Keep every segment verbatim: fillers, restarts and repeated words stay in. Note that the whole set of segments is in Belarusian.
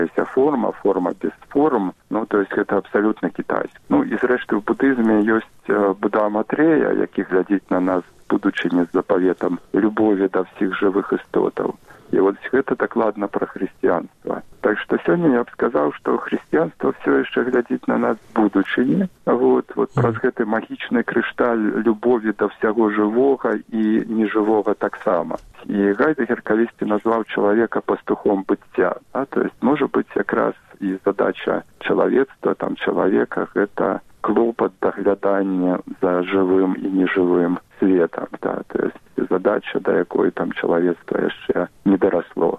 Вся форма, форма без форм, ну, то есть это абсолютно китайский. Ну, і зрэшты, в буддызме ёсць Будда Матрея, які глядзіць на нас, будучи не з запаветам любові да всіх жывых істотаў. І вот гэта дакладна пра хрысціянства. Так што сёння я б сказаў, што хрысціянства все яшчэ глядзіць на нас будучыні. Вот, вот праз гэты магічны крышталь любові да ўсяго жывога і нежывога таксама. І Гайдэгер калісьці назваў чалавека пастухом быцця. А, то есть, можа быць, якраз і задача чалавецтва, там, чалавека, гэта клопат даглядання за жывым і нежывым светом. Да, то есть, задача, да якой там чалавецтва яшчэ не дарасло.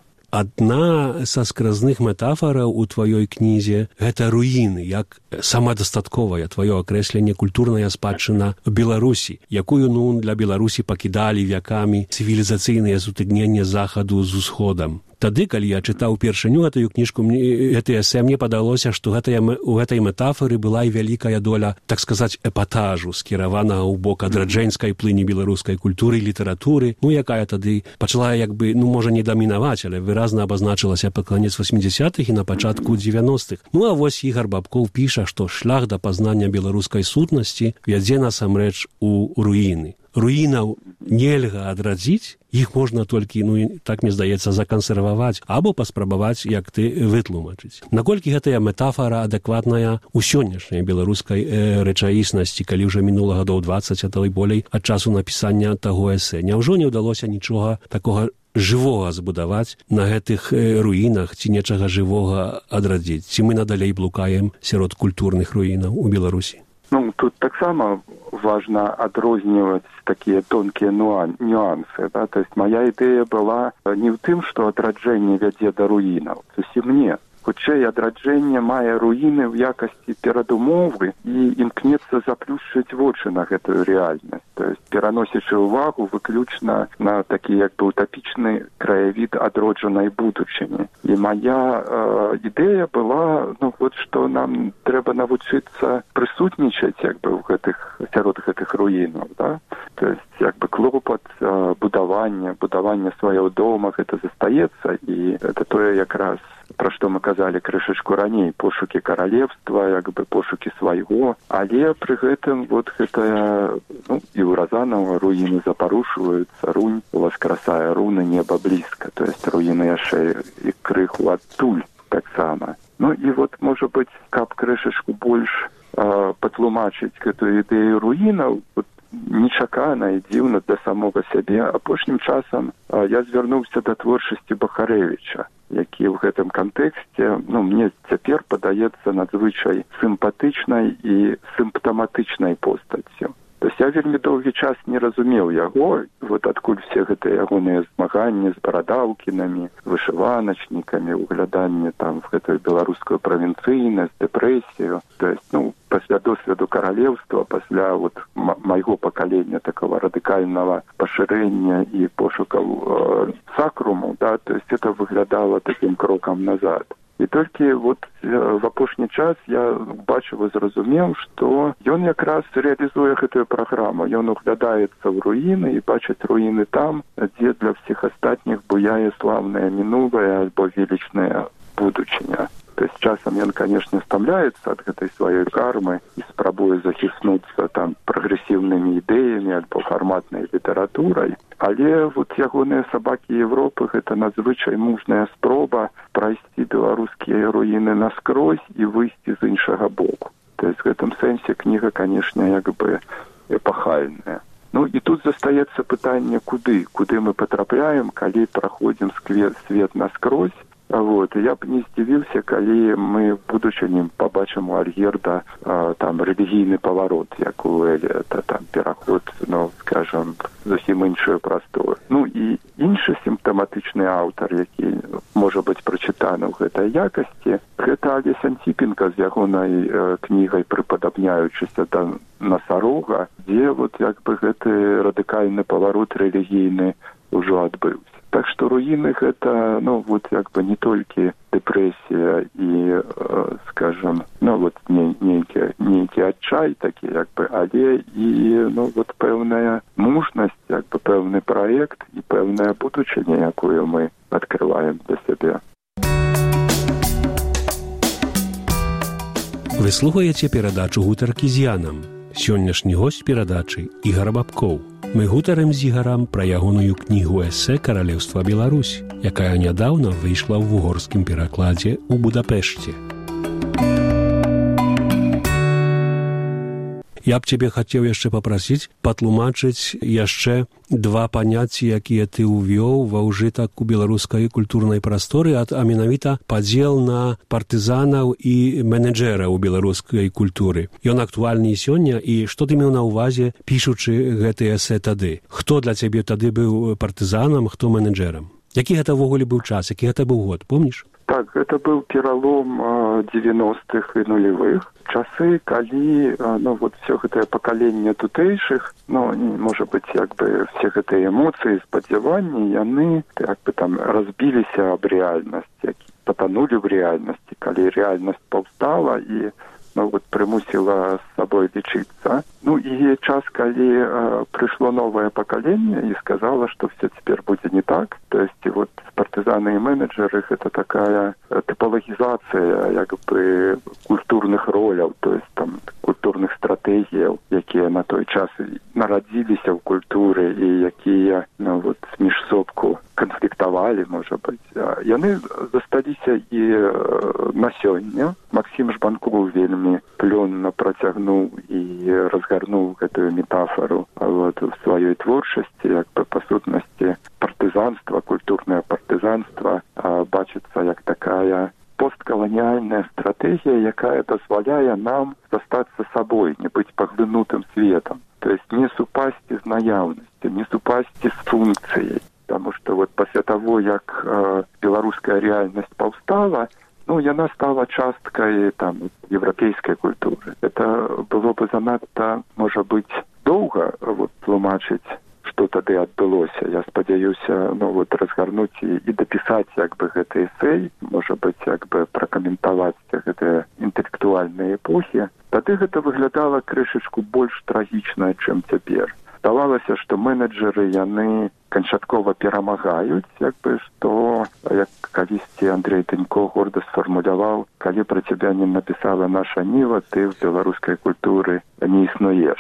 Адна са скразных метафораў у тваёй кнізе – гэта руіны, як самадастатковая тваё акрэсленне культурная спадчына в Беларусі, якую, ну, для Беларусі пакідалі вякамі цывілізацыйныя сутыкнення захаду з усходам. Тады, калі я чытаў першыню гэтую кніжку, гэта эсэ, мне падалося, што гэтая, у гэтай метафоры была і вялікая доля, так сказаць, эпатажу, скіраванага ў бок адраджэнскай плыні беларускай культуры і літаратуры, ну, якая тады пачала, як бы, ну, можа, не дамінаваць, але выразна абазначылася пад канец васьмідзясятых і на пачатку дзевяностых. Ну, а вось Ігар Бабкоў піша, што шлях да пазнання беларускай сутнасці вядзе насамрэч у руіны. Руінаў нельга адрадзіць, іх можна толькі, ну, так мне здаецца, закансерваваць або паспрабаваць, як ты вытлумачыць. Наколькі гэтая метафора адэкватная у сённяшняй беларускай э, рэчаіснасці, калі ўжо мінула гадоў дваццаць, а то і болей ад часу напісання таго эсэ. Няўжо не ўдалося нічога такога жывога збудаваць на гэтых э, руінах, ці нечага жывога адрадзіць? Ці мы надалей блукаем сярод культурных руінаў у Беларусі? Ну, тут таксама важна адрозніваць такія тонкія нюансы. Да? То есть моя ідэя была не ў тым, што адраджэнне вядзе да руінаў. Зусім не. Хутчэй, адраджэнне мае руіны ў якасці перадумовы і імкнецца заплюшчыць вочы на гэтую рэальнасць. То есть пераносячы ўвагу выключна на такі як бы утапічны краявід адроджанай будучыні. І моя э, ідэя была, ну вот, што нам трэба навучыцца прысутнічаць як бы ў гэтых, сярод гэтых руінаў, да? То есть як бы клопат э, будавання, будавання свайго дома, гэта застаецца, і гэта тое якраз, пра што мы казалі крышачку раней, пошукі каралевства, як бы пошукі свайго, але пры гэтым вот гэтая, ну, і ў Разанова руіны запарушваюцца, рунь воскресае руны неба блізка, то есть руіны яшчэ і крыху адтуль таксама. Ну і вот, можа быць, каб крышачку больш э, патлумачыць гэтую ідэю руінаў, вот, нечакана і дзіўна для самога сябе. Апошнім часам э, я звярнуўся да творчасці Бахарэвіча, які ў гэтым кантэксце, ну, мне цяпер падаецца надзвычай сімпатычнай і сімптаматычнай постаццю. То есть я вельмі доўгі час не разумеў яго, вот адкуль все гэтыя ягоныя змаганні з барадаўкінамі, вышываначнікамі, угляданне там в гэтую беларускую правінцыйнасць, дэпрэсію. То есть, ну, пасля досведу каралевства, пасля вот майго пакалення такого радыкальнага пашырэння і пошукаў э, сакруму, да, то есть это выглядало таким кроком назад. І толькі вот в апошні час я бачыў і зразумеў, што ён якраз рэалізуе гэтую праграму. Ён углядаецца ў руіны і бачыць руіны там, дзе для ўсіх астатніх буяе славнае мінулае альбо велічная будучыня. То есть часам ён, конечно, стамляецца ад гэтай сваёй кармы і спрабуе захіснуцца там прагрэсіўнымі ідэямі альбо фарматнай літаратурай, але вот ягоныя сабакі Европы гэта надзвычай мужная спроба прайсці беларускія руіны наскрозь і выйсці з іншага боку. То есть в гэтым сэнсе кніга, конечно, як бы эпахальная. Ну і тут застаецца пытанне, куды, куды мы патрапляем, калі праходзім свет наскрозь. Вот, я б не здзівіўся, калі мы в будучыні пабачым у Альгерда а, там рэлігійны паварот, як у Эліята, там пераход, ну, скажем, зусім іншую прастору. Ну і іншы сімптаматычны аўтар, які можа быць прачытаны ў гэтай якасці, гэта Алесь Антіпенка з ягонай э, кнігай «Прыпадабняючыся да насарога», дзе вот як бы гэты радыкальны паварот рэлігійны ўжо адбыўся. Так што руіны гэта, ну, вот як бы не толькі дэпрэсія і, э, скажем, ну, вот не, нейкі, нейкі адчай такі, як бы, але і, ну, вот пэўная мужнасць, як бы пэўны праект і пэўная будучыня, якую мы адкрываем для сябе. Вы слухаеце перадачу «Гутаркі з Янам». Сённяшні госць перадачы Ігар Бабкоў. Мы гутарым з Ігарам пра ягоную кнігу эсэ «Каралеўства Беларусь», якая нядаўна выйшла ў вугорскім перакладзе ў Будапешце. Я б цябе хацеў яшчэ папрасіць патлумачыць яшчэ два паняцці, якія ты ўвёў ва ўжытак у беларускай культурнай прасторы, а менавіта падзел на партызанаў і менеджэра ў беларускай культуры. Ён актуальны і сёння, і што ты меў на ўвазе, пішучы гэты эсэ тады? Хто для цябе тады быў партызанам, хто менеджэрам? Які гэта ўвогуле быў час, які гэта быў год, помніш? Так, это был перелом девяностых и нулевых. Часы, калі, ну, вот все гэтае пакаленне тутэйшых, ну, может быть, як бы все гэтыя эмоцыі, спадзяванні, яны, як бы там, разбіліся аб рэальнасці, патанулі в рэальнасці, калі рэальнасць паўстала і, ну, вот, прымусіла з сабой лічыцца. Ну, і час, калі э, прыйшло новае пакаленне і сказала, што все цяпер будзе не так. То есть, вот, партызаны і менеджеры — это такая тыпалагізацыя, як бы, культурных роляў, то есть, там, культурных стратэгіяў, якія на той час нарадзіліся ў культуры і якія, ну, вот, між собку канфліктавалі, можа быць. Яны засталіся і на сёння. Максім Жбанкоў вельмі плённа працягнуў і разгарнуў гэтую метафору вот, в сваёй творчасці, як бы, па сутнасці, партызанства, культурнае партызанства а, бачыцца як такая посткаланіяльная стратэгія, якая дазваляе нам застацца сабой, не быць паглынутым светом. То есть не супасці з наяўнасцю, не супасці з функцыяй. Потому что вот пасля таго, як э, беларуская рэальнасць паўстала, ну, яна стала часткай там еўрапейскай культуры. Это было бы занадта, можа быць, доўга вот тлумачыць, што тады адбылося. Я спадзяюся, ну, вот разгарнуць і, і дапісаць як бы гэты эсэй, можа быць, як бы пракаментаваць гэтыя інтэлектуальныя эпохі. Тады гэта выглядала крышачку больш трагічна, чым цяпер. Здавалася, што менеджеры, яны канчаткова перамагаюць, як бы, што, як калісьці Андрей Тынько горда сфармуляваў, калі пра цябе не напісала наша Ніва, ты в беларускай культуры не існуеш.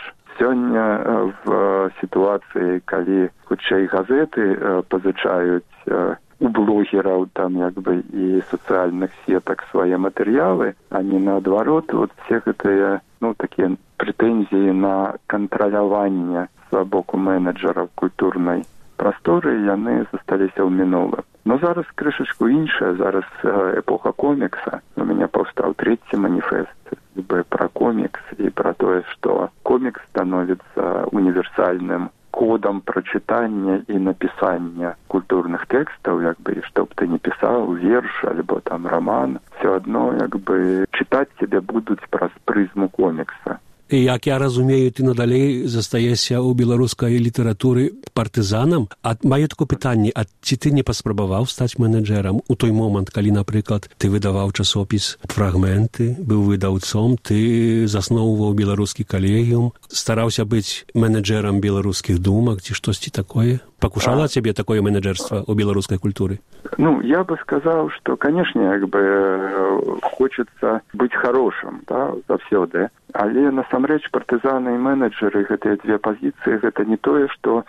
Сёння в сітуацыі, калі хутчэй газеты пазычаюць у блогераў там, як бы, і сацыяльных сетак свае матэрыялы, а не наадварот, вот все гэтыя, ну, такія прэтэнзіі на кантраляванне з боку менеджераў культурнай прасторы, яны засталіся ў мінулым. Но зараз крышачку іншая, зараз эпоха комікса. У мяне паўстаў трэці маніфест пра комікс і пра тое, што комікс становіцца універсальным кодам прачытання і напісання культурных тэкстаў, як бы, што б ты не пісаў, верш альбо там раман, все адно, як бы, чытаць цябе будуць праз прызму комікса. І, як я разумею, ты надалей застаешся ў беларускай літаратуры партызанам. А маю такое пытанне, а ці ты не паспрабаваў стаць менеджэрам у той момант, калі, напрыклад, ты выдаваў часопіс «Фрагменты», быў выдаўцом, ты засноўваў беларускі калегіум, стараўся быць менеджэрам беларускіх думак ці штосьці такое? Пакушала а... цябе такое менеджерство ў беларускай культуры? Ну, я бы сказаў, што, канешне, як бы хочацца быць хорошым, да, заўсёды. Але насамрэч партызаны і менеджеры, гэтыя две пазіцыі, гэта не тое, што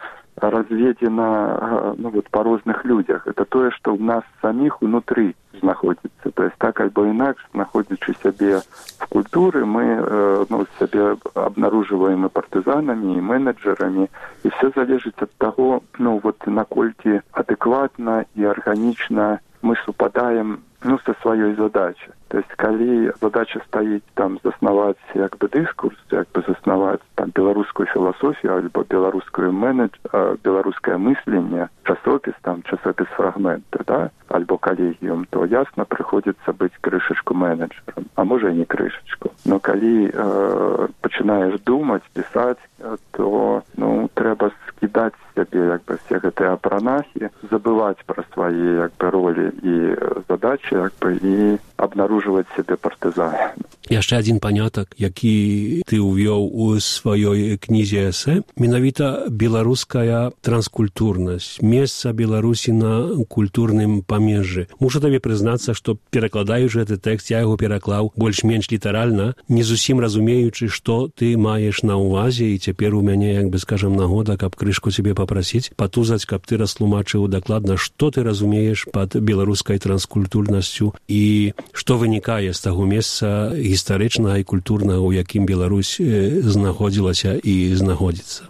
разведзена, ну, вот, па розных людзях. Это тое, што ў нас саміх унутры знаходзіцца. То есть так альбо інакш, знаходзячы сябе в культуры, мы э, ну, сябе абнаружваем і партызанамі, і менеджерамі, і все залежыць ад таго, ну, вот, наколькі адэкватна і арганічна мы супадаем, ну, со сваёй задачай. То есть, калі задача стаіць там заснаваць як бы дыскурс, як бы заснаваць там беларускую філасофію альбо беларускую менедж, беларускае мысленне, часопіс, там часопіс «Фрагменты», да, альбо калегіум, то ясна прыходзіцца быць крышачку менеджерам, а можа і не крышачку. Но калі э, пачынаеш думаць, пісаць, то, ну, трэба скідаць сябе як бы все гэтыя апранахі, забываць пра свае як бы ролі і задачы, як бы, і абнаружваць сябе партызанам. Яшчэ адзін панятак, які ты ўвёў у сваёй кнізе эсэ, менавіта беларуская транскультурнасць, месца Беларусі на культурным памежжы. Мушу табе прызнацца, што перакладаючы гэты тэкст, я яго пераклаў больш-менш літаральна, не зусім разумеючы, што ты маеш на ўвазе, і цяпер у мяне, як бы скажам, нагода, каб крышку цябе папрасіць, патузаць, каб ты растлумачыў дакладна, што ты разумееш пад беларускай транскультурнасцю і што вынікае з таго месца гістарычнага і культурнага, у якім Беларусь знаходзілася і знаходзіцца.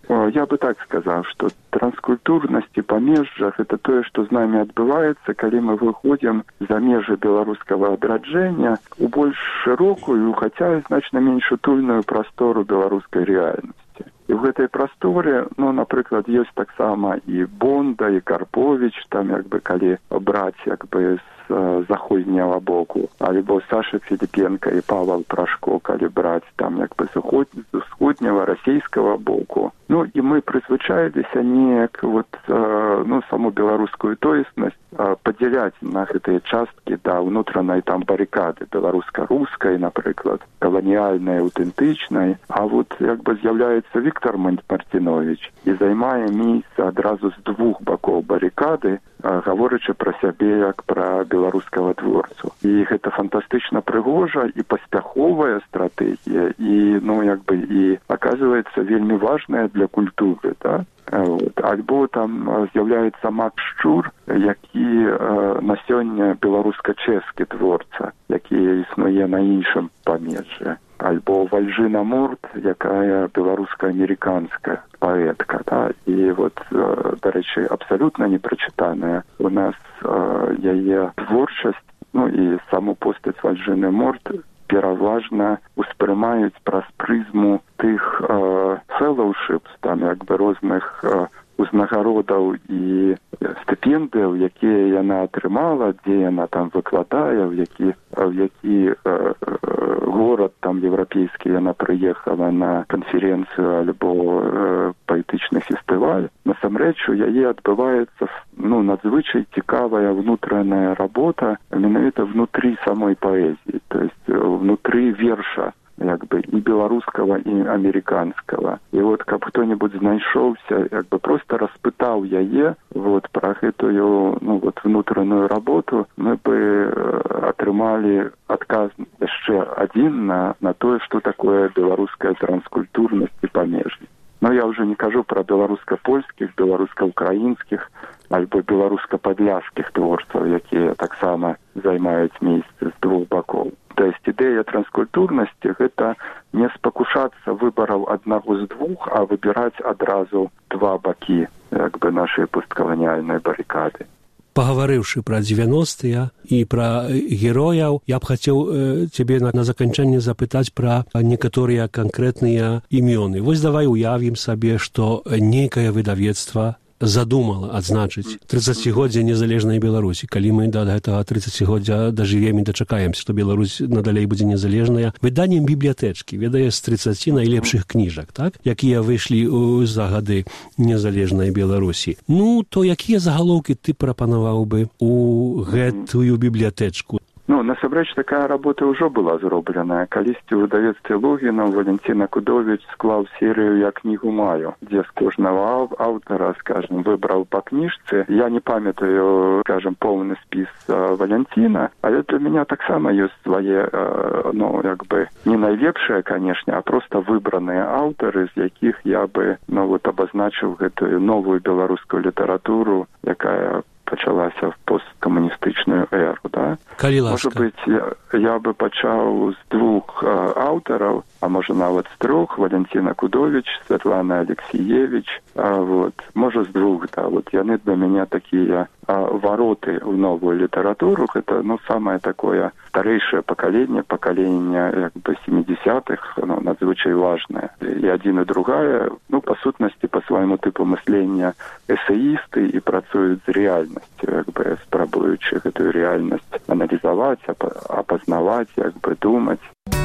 Я бы так сказаў, што транскультурнасць і памежжах — это тое, што з намі адбываецца, калі мы выходзім за межы беларускага адраджэння у больш шырокую, хаця значна менш утульную прастору беларускай рэальнасці. І ў гэтай прасторе, ну, напрыклад, ёсць таксама і Бонда, і Карповіч, там, як бы, калі браць, як бы, з заходняга боку, альбо Саша Філіпенка і Павел Прашко, калі браць, там, як бы, з усходняга, расійскага боку. Ну, і мы прызвычаіліся неяк, вот, ну, саму беларускую тоеснасць падзяляць на гэтыя часткі да ўнутранай там барыкады, беларуска-рускай, напрыклад, каланіяльнай, аўтэнтычнай, а вот, як бы, з'яўляецца Віктор Мартинович і займае месца адразу з двух бакоў барыкады, гаворачы пра сябе як пра беларускага творцу. І гэта фантастычна прыгожа і паспяховая стратэгія, і, ну, як бы, і аказваецца вельмі важная для культуры, да? Вот. Альбо там з'яўляецца Макс Шчур, які э, на сёння беларуска-чэшскі творца, які існуе на іншым памежжы. Альбо Вальжына Мурт, якая беларуска-амерыканская паэтка, да? І вот, э, дарэчы, абсалютна не прачытаная у нас э, яе творчасць, ну і саму постаць Вальжыны Мурт пераважна успрымаюць праз прызму тых э, фэллоўшыпс, там, як бы, розных э, узнагародаў і стыпендыяў, якія яна атрымала, дзе яна там выкладае, в які, в які э, э, горад там еўрапейскі яна прыехала на канферэнцыю альбо э, паэтычны фестываль. Насамрэч, у яе адбываецца, ну, надзвычай цікавая внутраная работа, менавіта внутрі самой паэзіі, то есть внутрі верша, як бы, і беларускага, і амерыканскага. І вот, каб хто-небудзь знайшоўся, як бы, просто распытаў яе вот пра гэтую, ну, вот, внутраную работу, мы бы атрымалі адказ яшчэ адзін на, на тое, што такое беларуская транскультурнасць і памежнасць. Но я уже не кажу пра беларуска-польскіх, беларуска-украінскіх, альбо беларуска-падляшскіх творцаў, якія таксама займаюць месцы з двух бакоў. То есть ідэя транскультурнасці — гэта не спакушацца выбараў аднаго з двух, а выбіраць адразу два бакі, як бы, нашай посткаланіяльнай барыкады. Пагаварыўшы пра дзевяностыя і пра герояў, я б хацеў э, цябе на, на заканчэнне запытаць пра некаторыя канкрэтныя імёны. Вось давай уявім сабе, што нейкае выдавецтва задумала адзначыць трыццацігоддзе незалежнай Беларусі. Калі мы да гэтага трыццацігоддзя дажывем і дачакаемся, што Беларусь надалей будзе незалежная, выданнем бібліятэчкі ведае з трыццаці найлепшых кніжак, так, якія выйшлі за гады незалежнай Беларусі. Ну, то якія загалоўкі ты прапанаваў бы у гэтую бібліятэчку? Ну, насамрэч, такая работа ўжо была зробленая. Калісьці ў выдавецтве Логіна Валентина Кудовіч склаў серыю «Я кнігу маю», дзе з кожнага аўтара, скажем, выбраў па кніжцы. Я не памятаю, скажем, поўны спіс Валентина, але для меня таксама ёсць свае, ну, як бы, не найлепшыя, канешне, а просто выбраныя аўтары, з якіх я бы, ну, вот, абазначыў гэтую новую беларускую літаратуру, якая пачалася в посткамуністычную эру, да? Калі ласка. Можа быць, я, я бы пачаў з двух а, аўтараў, а можа нават з трох: Валентина Кудовіч, Святлана Алексіевич, а, вот, можа з двух, да, вот яны для мяне такія а, вароты ў новую літаратуру. Гэта, ну, самае такое старэйшае пакаленне, пакаленне, як бы, семидесятых, ну, надзвычай важнае. І адзін і другая, ну, па сутнасці, па свайму тыпу мыслення эсеісты і працуюць з рэальнасцю, як бы, спрабуючы гэтую рэальнасць аналізаваць, апазнаваць, як бы, думаць.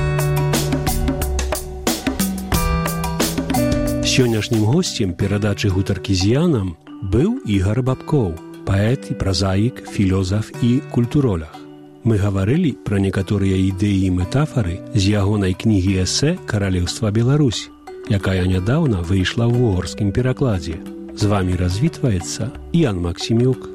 Сённяшнім госцем перадачы «Гутаркі з Янам» быў Ігар Бабкоў, паэт і празаік, філёзаф і культуролог. Мы гаварылі пра некаторыя ідэі і метафары з ягонай кнігі эсэ «Каралеўства Беларусь», якая нядаўна выйшла ў угорскім перакладзе. З вамі развітваецца Ян Максімюк.